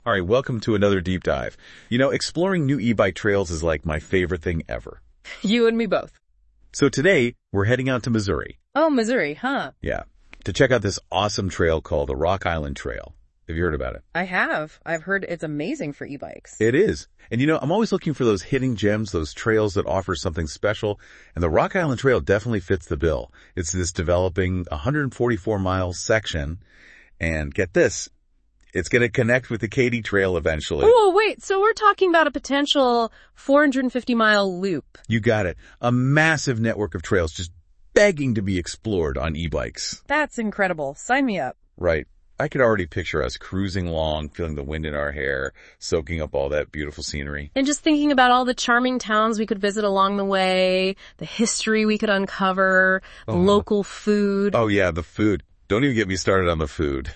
All right, welcome to another deep dive. Exploring new e-bike trails is like my favorite thing ever. You and me both. So today, we're heading out to Missouri. Oh, Missouri, huh? Yeah, to check out this awesome trail called the Rock Island Trail. Have you heard about it? I have. I've heard it's amazing for e-bikes. It is. And I'm always looking for those hidden gems, those trails that offer something special. And the Rock Island Trail definitely fits the bill. It's this developing 144-mile section. And get this, it's going to connect with the Katy Trail eventually. Oh, wait. So we're talking about a potential 450-mile loop. You got it. A massive network of trails just begging to be explored on e-bikes. That's incredible. Sign me up. Right. I could already picture us cruising along, feeling the wind in our hair, soaking up all that beautiful scenery. And just thinking about all the charming towns we could visit along the way, the history we could uncover, local food. Oh yeah, the food. Don't even get me started on the food.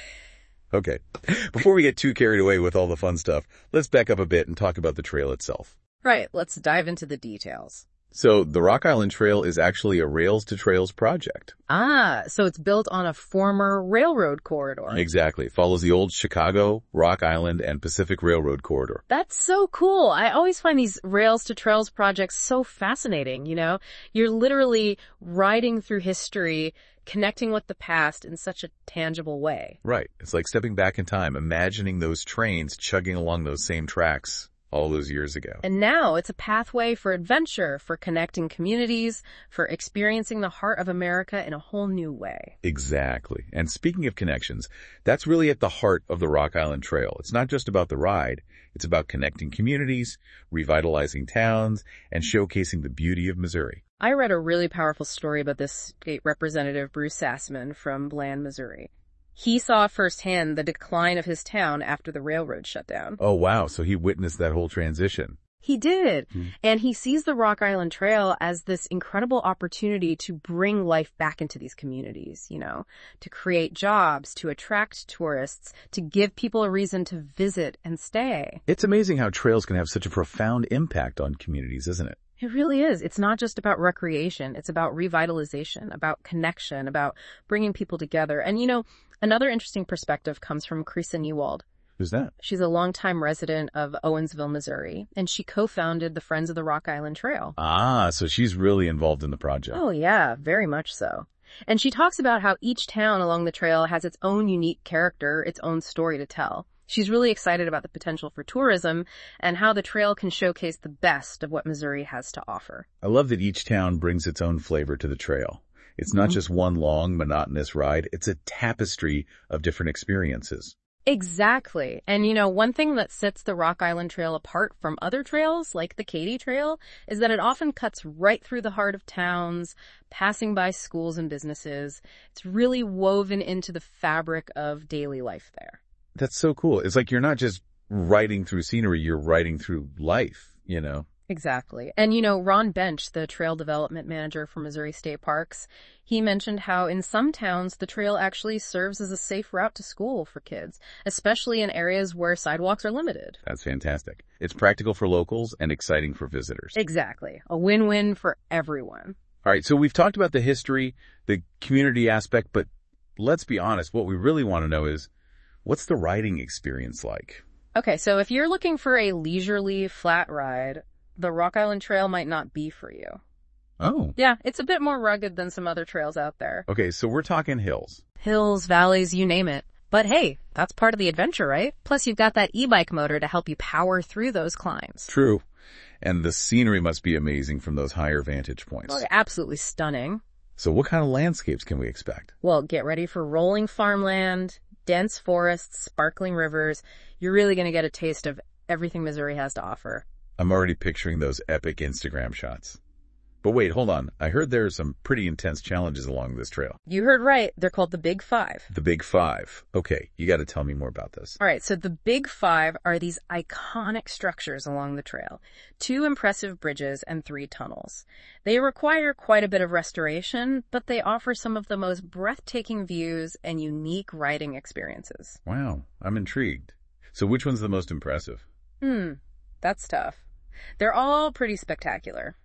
Okay. Before we get too carried away with all the fun stuff, let's back up a bit and talk about the trail itself. Right. Let's dive into the details. So the Rock Island Trail is actually a Rails to Trails project. So it's built on a former railroad corridor. Exactly. It follows the old Chicago, Rock Island, and Pacific Railroad corridor. That's so cool. I always find these Rails to Trails projects so fascinating, You're literally riding through history, connecting with the past in such a tangible way. Right. It's like stepping back in time, imagining those trains chugging along those same tracks all those years ago. And now it's a pathway for adventure, for connecting communities, for experiencing the heart of America in a whole new way. Exactly. And speaking of connections, that's really at the heart of the Rock Island Trail. It's not just about the ride. It's about connecting communities, revitalizing towns, and showcasing the beauty of Missouri. I read a really powerful story about this state representative, Bruce Sassman from Bland, Missouri. He saw firsthand the decline of his town after the railroad shut down. Oh, wow. So he witnessed that whole transition. He did. And he sees the Rock Island Trail as this incredible opportunity to bring life back into these communities, to create jobs, to attract tourists, to give people a reason to visit and stay. It's amazing how trails can have such a profound impact on communities, isn't it? It really is. It's not just about recreation. It's about revitalization, about connection, about bringing people together. And, another interesting perspective comes from Creasa Newald. Who's that? She's a longtime resident of Owensville, Missouri, and she co-founded the Friends of the Rock Island Trail. So she's really involved in the project. Oh, yeah, very much so. And she talks about how each town along the trail has its own unique character, its own story to tell. She's really excited about the potential for tourism and how the trail can showcase the best of what Missouri has to offer. I love that each town brings its own flavor to the trail. It's not just one long, monotonous ride. It's a tapestry of different experiences. Exactly. And one thing that sets the Rock Island Trail apart from other trails, like the Katy Trail, is that it often cuts right through the heart of towns, passing by schools and businesses. It's really woven into the fabric of daily life there. That's so cool. It's like you're not just riding through scenery, you're riding through life, Exactly. And Ron Bench, the trail development manager for Missouri State Parks, he mentioned how in some towns the trail actually serves as a safe route to school for kids, especially in areas where sidewalks are limited. That's fantastic. It's practical for locals and exciting for visitors. Exactly. A win-win for everyone. All right, so we've talked about the history, the community aspect, but let's be honest, what we really want to know is, what's the riding experience like? Okay, so if you're looking for a leisurely, flat ride, the Rock Island Trail might not be for you. Oh. Yeah, it's a bit more rugged than some other trails out there. Okay, so we're talking hills. Hills, valleys, you name it. But hey, that's part of the adventure, right? Plus you've got that e-bike motor to help you power through those climbs. True. And the scenery must be amazing from those higher vantage points. Well, absolutely stunning. So what kind of landscapes can we expect? Well, get ready for rolling farmland, dense forests, sparkling rivers. You're really going to get a taste of everything Missouri has to offer. I'm already picturing those epic Instagram shots. But wait, hold on. I heard there are some pretty intense challenges along this trail. You heard right. They're called the Big Five. The Big Five. Okay, you got to tell me more about this. All right, so the Big Five are these iconic structures along the trail. 2 impressive bridges and 3 tunnels. They require quite a bit of restoration, but they offer some of the most breathtaking views and unique riding experiences. Wow, I'm intrigued. So which one's the most impressive? That's tough. They're all pretty spectacular.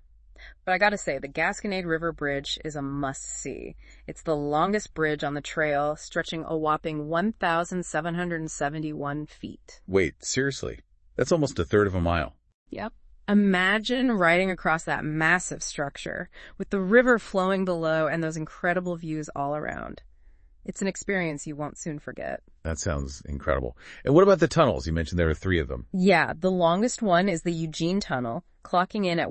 But I gotta say, the Gasconade River Bridge is a must-see. It's the longest bridge on the trail, stretching a whopping 1,771 feet. Wait, seriously? That's almost a third of a mile. Yep. Imagine riding across that massive structure, with the river flowing below and those incredible views all around. It's an experience you won't soon forget. That sounds incredible. And what about the tunnels? You mentioned there are 3 of them. Yeah, the longest one is the Eugene Tunnel, clocking in at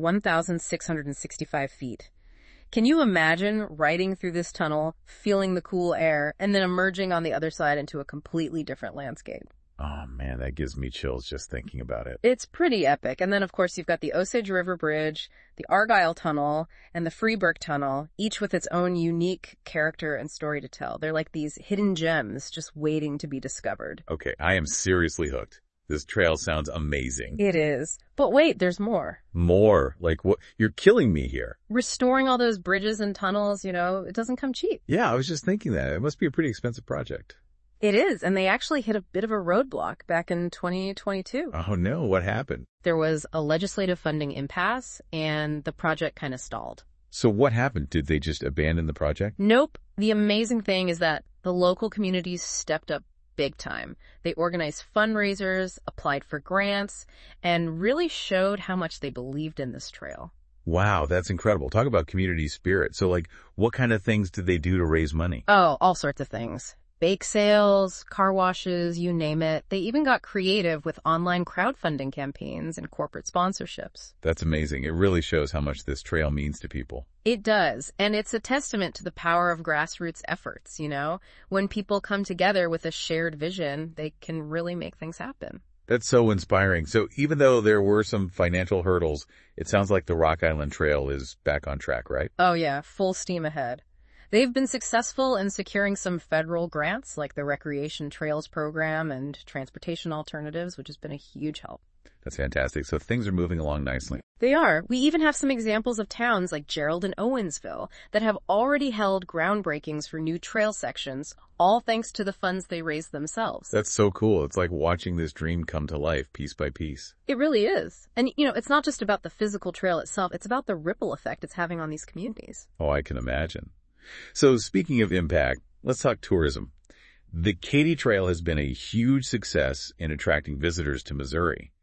1,665 feet. Can you imagine riding through this tunnel, feeling the cool air, and then emerging on the other side into a completely different landscape? Oh man, that gives me chills just thinking about it. It's pretty epic. And then, of course, you've got the Osage River Bridge, the Argyle Tunnel, and the Freeburg Tunnel, each with its own unique character and story to tell. They're like these hidden gems just waiting to be discovered. Okay, I am seriously hooked. This trail sounds amazing. It is. But wait, there's more. More? Like what? You're killing me here. Restoring all those bridges and tunnels, it doesn't come cheap. Yeah, I was just thinking that. It must be a pretty expensive project. It is, and they actually hit a bit of a roadblock back in 2022. Oh no, what happened? There was a legislative funding impasse, and the project kind of stalled. So what happened? Did they just abandon the project? Nope. The amazing thing is that the local communities stepped up big time. They organized fundraisers, applied for grants, and really showed how much they believed in this trail. Wow, that's incredible. Talk about community spirit. So what kind of things did they do to raise money? Oh, all sorts of things. Bake sales, car washes, you name it. They even got creative with online crowdfunding campaigns and corporate sponsorships. That's amazing. It really shows how much this trail means to people. It does. And it's a testament to the power of grassroots efforts, When people come together with a shared vision, they can really make things happen. That's so inspiring. So even though there were some financial hurdles, it sounds like the Rock Island Trail is back on track, right? Oh yeah, full steam ahead. They've been successful in securing some federal grants like the Recreation Trails Program and Transportation Alternatives, which has been a huge help. That's fantastic. So things are moving along nicely. They are. We even have some examples of towns like Gerald and Owensville that have already held groundbreakings for new trail sections, all thanks to the funds they raised themselves. That's so cool. It's like watching this dream come to life piece by piece. It really is. And, it's not just about the physical trail itself. It's about the ripple effect it's having on these communities. Oh, I can imagine. So speaking of impact, let's talk tourism. The Katy Trail has been a huge success in attracting visitors to Missouri.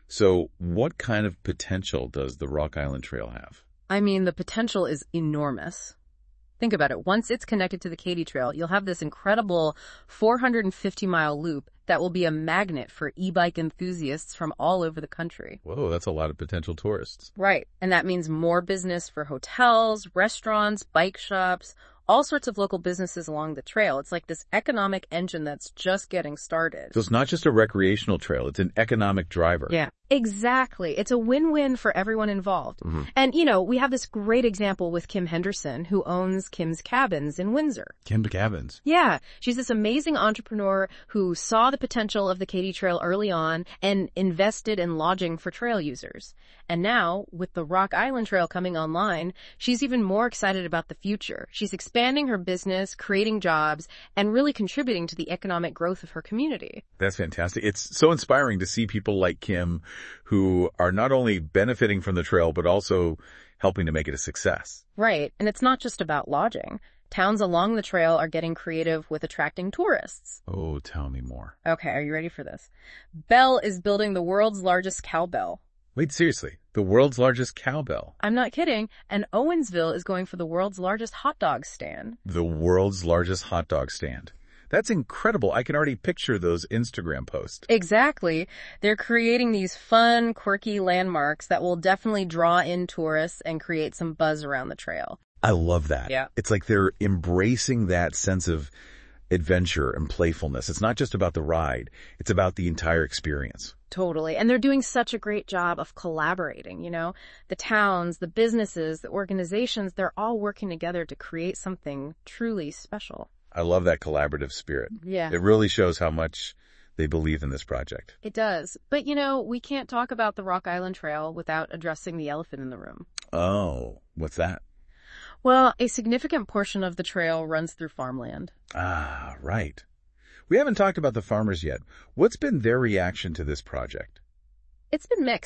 So what kind of potential does the Rock Island Trail have? I mean, the potential is enormous. Think about it. Once it's connected to the Katy Trail, you'll have this incredible 450-mile loop that will be a magnet for e-bike enthusiasts from all over the country. Whoa, that's a lot of potential tourists. Right. And that means more business for hotels, restaurants, bike shops, all sorts of local businesses along the trail. It's like this economic engine that's just getting started. So it's not just a recreational trail, it's an economic driver. Yeah, exactly. It's a win-win for everyone involved. Mm-hmm. And, we have this great example with Kim Henderson, who owns Kim's Cabins in Windsor. Kim's Cabins. Yeah, she's this amazing entrepreneur who saw the potential of the Katy Trail early on and invested in lodging for trail users. And now, with the Rock Island Trail coming online, she's even more excited about the future. She's expanding her business, creating jobs, and really contributing to the economic growth of her community. That's fantastic. It's so inspiring to see people like Kim who are not only benefiting from the trail, but also helping to make it a success. Right. And it's not just about lodging. Towns along the trail are getting creative with attracting tourists. Oh, tell me more. Okay, are you ready for this? Bell is building the world's largest cowbell. Wait, seriously? The world's largest cowbell? I'm not kidding. And Owensville is going for the world's largest hot dog stand. The world's largest hot dog stand. That's incredible. I can already picture those Instagram posts. Exactly. They're creating these fun, quirky landmarks that will definitely draw in tourists and create some buzz around the trail. I love that. Yeah. It's like they're embracing that sense of adventure and playfulness. It's not just about the ride. It's about the entire experience. Totally. And they're doing such a great job of collaborating, The towns, the businesses, the organizations, they're all working together to create something truly special. I love that collaborative spirit. Yeah. It really shows how much they believe in this project. It does. But, we can't talk about the Rock Island Trail without addressing the elephant in the room. Oh, what's that? Well, a significant portion of the trail runs through farmland. Ah, right. We haven't talked about the farmers yet. What's been their reaction to this project? It's been mixed,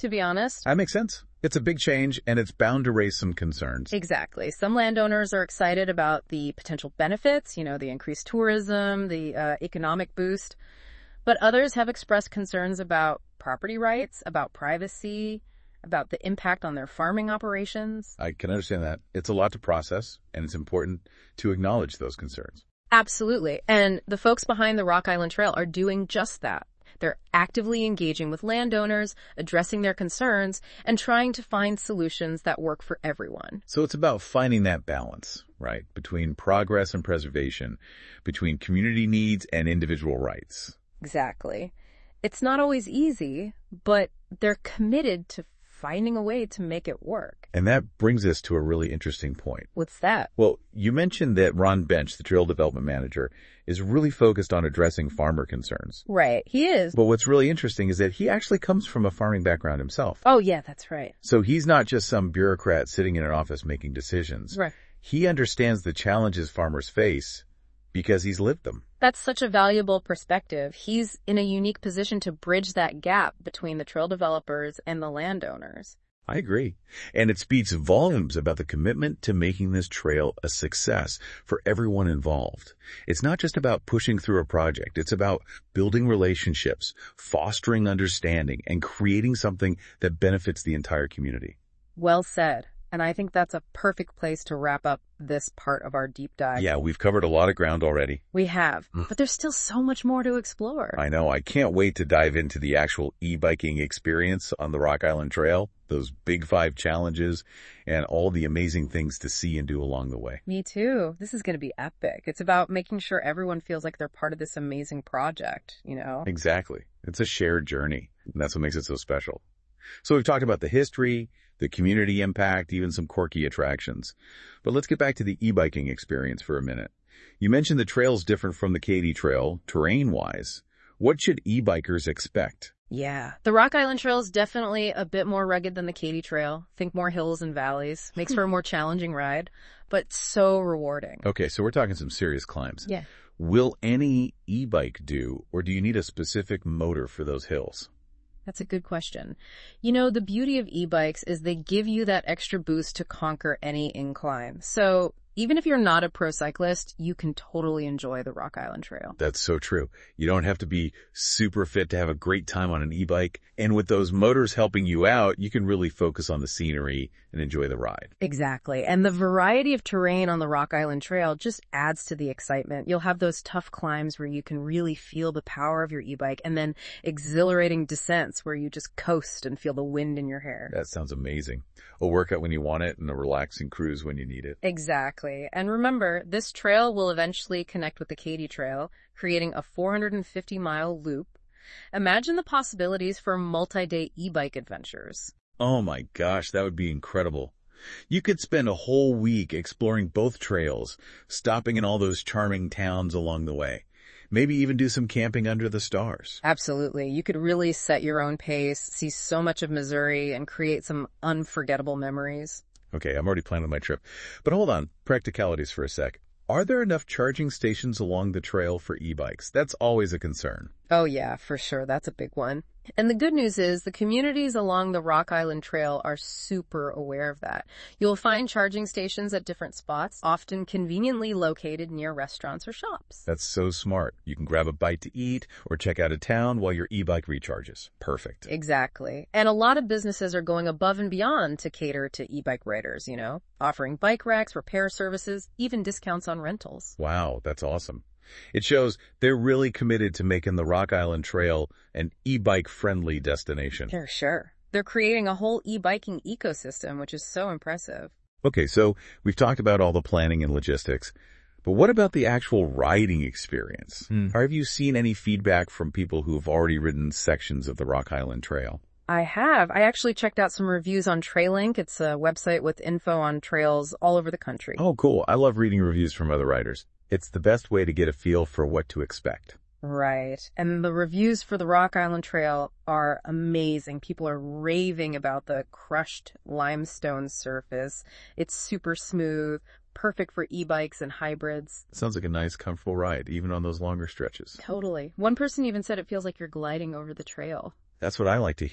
to be honest. That makes sense. It's a big change, and it's bound to raise some concerns. Exactly. Some landowners are excited about the potential benefits, the increased tourism, the economic boost. But others have expressed concerns about property rights, about privacy, about the impact on their farming operations. I can understand that. It's a lot to process, and it's important to acknowledge those concerns. Absolutely. And the folks behind the Rock Island Trail are doing just that. They're actively engaging with landowners, addressing their concerns, and trying to find solutions that work for everyone. So it's about finding that balance, right, between progress and preservation, between community needs and individual rights. Exactly. It's not always easy, but they're committed to finding a way to make it work. And that brings us to a really interesting point. What's that? Well, you mentioned that Ron Bench, the trail development manager, is really focused on addressing farmer concerns. Right, he is. But what's really interesting is that he actually comes from a farming background himself. Oh, yeah, that's right. So he's not just some bureaucrat sitting in an office making decisions. Right. He understands the challenges farmers face because he's lived them. That's such a valuable perspective. He's in a unique position to bridge that gap between the trail developers and the landowners. I agree. And it speaks volumes about the commitment to making this trail a success for everyone involved. It's not just about pushing through a project. It's about building relationships, fostering understanding, and creating something that benefits the entire community. Well said. And I think that's a perfect place to wrap up this part of our deep dive. Yeah, we've covered a lot of ground already. We have, but there's still so much more to explore. I know. I can't wait to dive into the actual e-biking experience on the Rock Island Trail, those big 5 challenges, and all the amazing things to see and do along the way. Me too. This is going to be epic. It's about making sure everyone feels like they're part of this amazing project, Exactly. It's a shared journey, and that's what makes it so special. So we've talked about the history, the community impact, even some quirky attractions. But let's get back to the e-biking experience for a minute. You mentioned the trail's different from the Katy Trail, terrain-wise. What should e-bikers expect? Yeah, the Rock Island Trail is definitely a bit more rugged than the Katy Trail. Think more hills and valleys. Makes for a more challenging ride, but so rewarding. Okay, so we're talking some serious climbs. Yeah. Will any e-bike do, or do you need a specific motor for those hills? That's a good question. The beauty of e-bikes is they give you that extra boost to conquer any incline. So even if you're not a pro cyclist, you can totally enjoy the Rock Island Trail. That's so true. You don't have to be super fit to have a great time on an e-bike. And with those motors helping you out, you can really focus on the scenery and enjoy the ride. Exactly. And the variety of terrain on the Rock Island Trail just adds to the excitement. You'll have those tough climbs where you can really feel the power of your e-bike, and then exhilarating descents where you just coast and feel the wind in your hair. That sounds amazing. A workout when you want it and a relaxing cruise when you need it. Exactly. And remember, this trail will eventually connect with the Katy Trail, creating a 450-mile loop. Imagine the possibilities for multi-day e-bike adventures. Oh my gosh, that would be incredible. You could spend a whole week exploring both trails, stopping in all those charming towns along the way. Maybe even do some camping under the stars. Absolutely. You could really set your own pace, see so much of Missouri, and create some unforgettable memories. Okay, I'm already planning my trip. But hold on, practicalities for a sec. Are there enough charging stations along the trail for e-bikes? That's always a concern. Oh yeah, for sure. That's a big one. And the good news is the communities along the Rock Island Trail are super aware of that. You'll find charging stations at different spots, often conveniently located near restaurants or shops. That's so smart. You can grab a bite to eat or check out a town while your e-bike recharges. Perfect. Exactly. And a lot of businesses are going above and beyond to cater to e-bike riders, offering bike racks, repair services, even discounts on rentals. Wow, that's awesome. It shows they're really committed to making the Rock Island Trail an e-bike friendly destination. For sure. They're creating a whole e-biking ecosystem, which is so impressive. Okay, so we've talked about all the planning and logistics, but what about the actual riding experience? Have you seen any feedback from people who have already ridden sections of the Rock Island Trail? I have. I actually checked out some reviews on TrailLink. It's a website with info on trails all over the country. Oh, cool. I love reading reviews from other riders. It's the best way to get a feel for what to expect. Right. And the reviews for the Rock Island Trail are amazing. People are raving about the crushed limestone surface. It's super smooth, perfect for e-bikes and hybrids. Sounds like a nice, comfortable ride, even on those longer stretches. Totally. One person even said it feels like you're gliding over the trail. That's what I like to hear.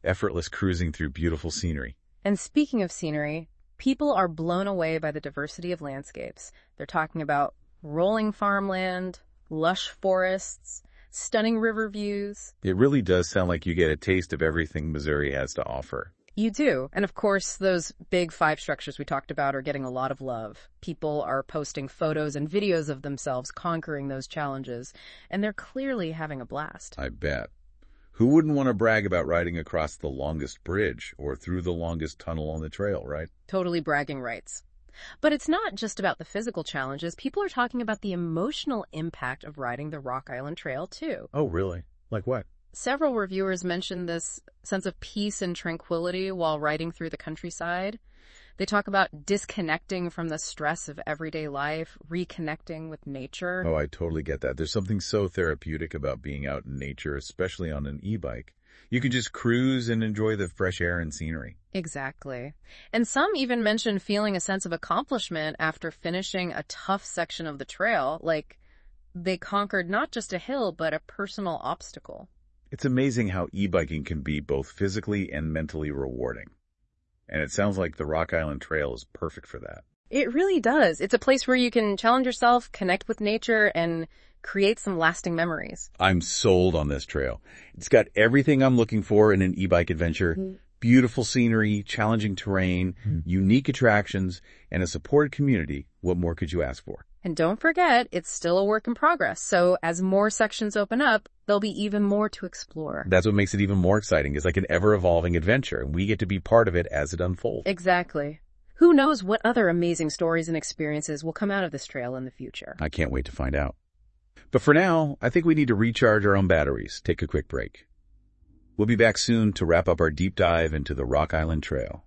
effortless cruising through beautiful scenery. And speaking of scenery, people are blown away by the diversity of landscapes. They're talking about rolling farmland, lush forests, stunning river views. It really does sound like you get a taste of everything Missouri has to offer. You do. And of course, those big 5 structures we talked about are getting a lot of love. People are posting photos and videos of themselves conquering those challenges, and they're clearly having a blast. I bet. Who wouldn't want to brag about riding across the longest bridge or through the longest tunnel on the trail, right? Totally bragging rights. But it's not just about the physical challenges. People are talking about the emotional impact of riding the Rock Island Trail, too. Oh, really? Like what? Several reviewers mentioned this sense of peace and tranquility while riding through the countryside. They talk about disconnecting from the stress of everyday life, reconnecting with nature. Oh, I totally get that. There's something so therapeutic about being out in nature, especially on an e-bike. You can just cruise and enjoy the fresh air and scenery. Exactly. And some even mentioned feeling a sense of accomplishment after finishing a tough section of the trail, like they conquered not just a hill, but a personal obstacle. It's amazing how e-biking can be both physically and mentally rewarding. And it sounds like the Rock Island Trail is perfect for that. It really does. It's a place where you can challenge yourself, connect with nature, and create some lasting memories. I'm sold on this trail. It's got everything I'm looking for in an e-bike adventure. Beautiful scenery, challenging terrain, unique attractions, and a supported community. What more could you ask for? And don't forget, it's still a work in progress. So as more sections open up, there'll be even more to explore. That's what makes it even more exciting. It's like an ever-evolving adventure, and we get to be part of it as it unfolds. Exactly. Who knows what other amazing stories and experiences will come out of this trail in the future. I can't wait to find out. But for now, I think we need to recharge our own batteries. Take a quick break. We'll be back soon to wrap up our deep dive into the Rock Island Trail.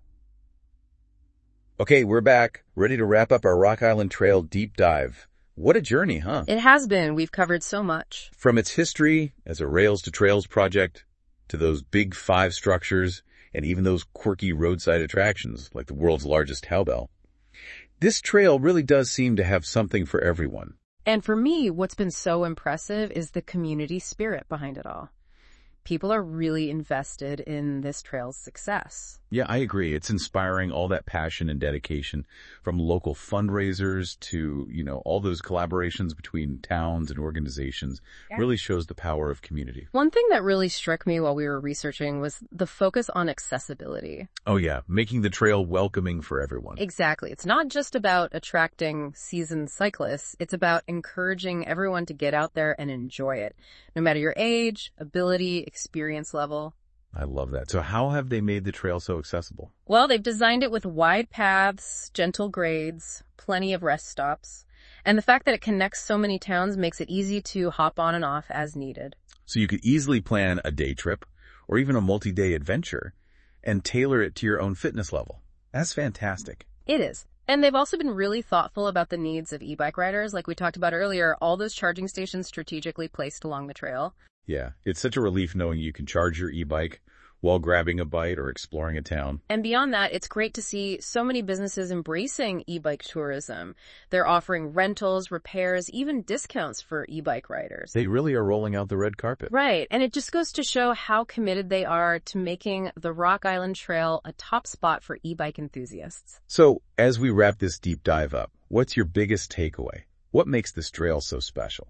Okay, we're back, ready to wrap up our Rock Island Trail deep dive. What a journey, huh? It has been. We've covered so much. From its history as a Rails to Trails project, to those big 5 structures, and even those quirky roadside attractions like the world's largest cowbell. This trail really does seem to have something for everyone. And for me, what's been so impressive is the community spirit behind it all. People are really invested in this trail's success. Yeah, I agree. It's inspiring, all that passion and dedication from local fundraisers to, all those collaborations between towns and organizations really shows the power of community. One thing that really struck me while we were researching was the focus on accessibility. Oh yeah, making the trail welcoming for everyone. Exactly. It's not just about attracting seasoned cyclists. It's about encouraging everyone to get out there and enjoy it, no matter your age, ability, experience level. I love that. So how have they made the trail so accessible? Well, they've designed it with wide paths, gentle grades, plenty of rest stops, and the fact that it connects so many towns makes it easy to hop on and off as needed. So you could easily plan a day trip or even a multi-day adventure and tailor it to your own fitness level. That's fantastic. It is. And they've also been really thoughtful about the needs of e-bike riders. Like we talked about earlier, all those charging stations strategically placed along the trail. Yeah, it's such a relief knowing you can charge your e-bike while grabbing a bite or exploring a town. And beyond that, it's great to see so many businesses embracing e-bike tourism. They're offering rentals, repairs, even discounts for e-bike riders. They really are rolling out the red carpet. Right. And it just goes to show how committed they are to making the Rock Island Trail a top spot for e-bike enthusiasts. So, as we wrap this deep dive up, what's your biggest takeaway? What makes this trail so special?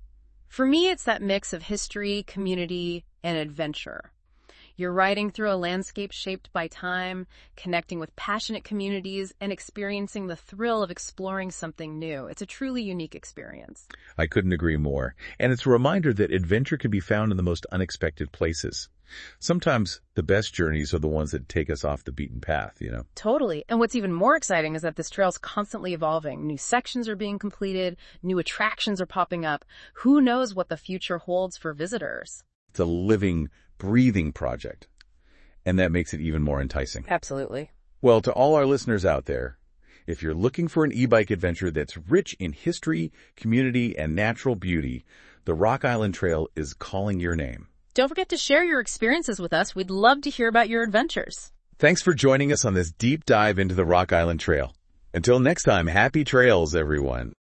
For me, it's that mix of history, community, and adventure. You're riding through a landscape shaped by time, connecting with passionate communities, and experiencing the thrill of exploring something new. It's a truly unique experience. I couldn't agree more. And it's a reminder that adventure can be found in the most unexpected places. Sometimes the best journeys are the ones that take us off the beaten path, Totally. And what's even more exciting is that this trail's constantly evolving. New sections are being completed, new attractions are popping up. Who knows what the future holds for visitors? It's a living, breathing project. And that makes it even more enticing. Absolutely. Well, to all our listeners out there, if you're looking for an e-bike adventure that's rich in history, community, and natural beauty, the Rock Island Trail is calling your name. Don't forget to share your experiences with us. We'd love to hear about your adventures. Thanks for joining us on this deep dive into the Rock Island Trail. Until next time, happy trails, everyone.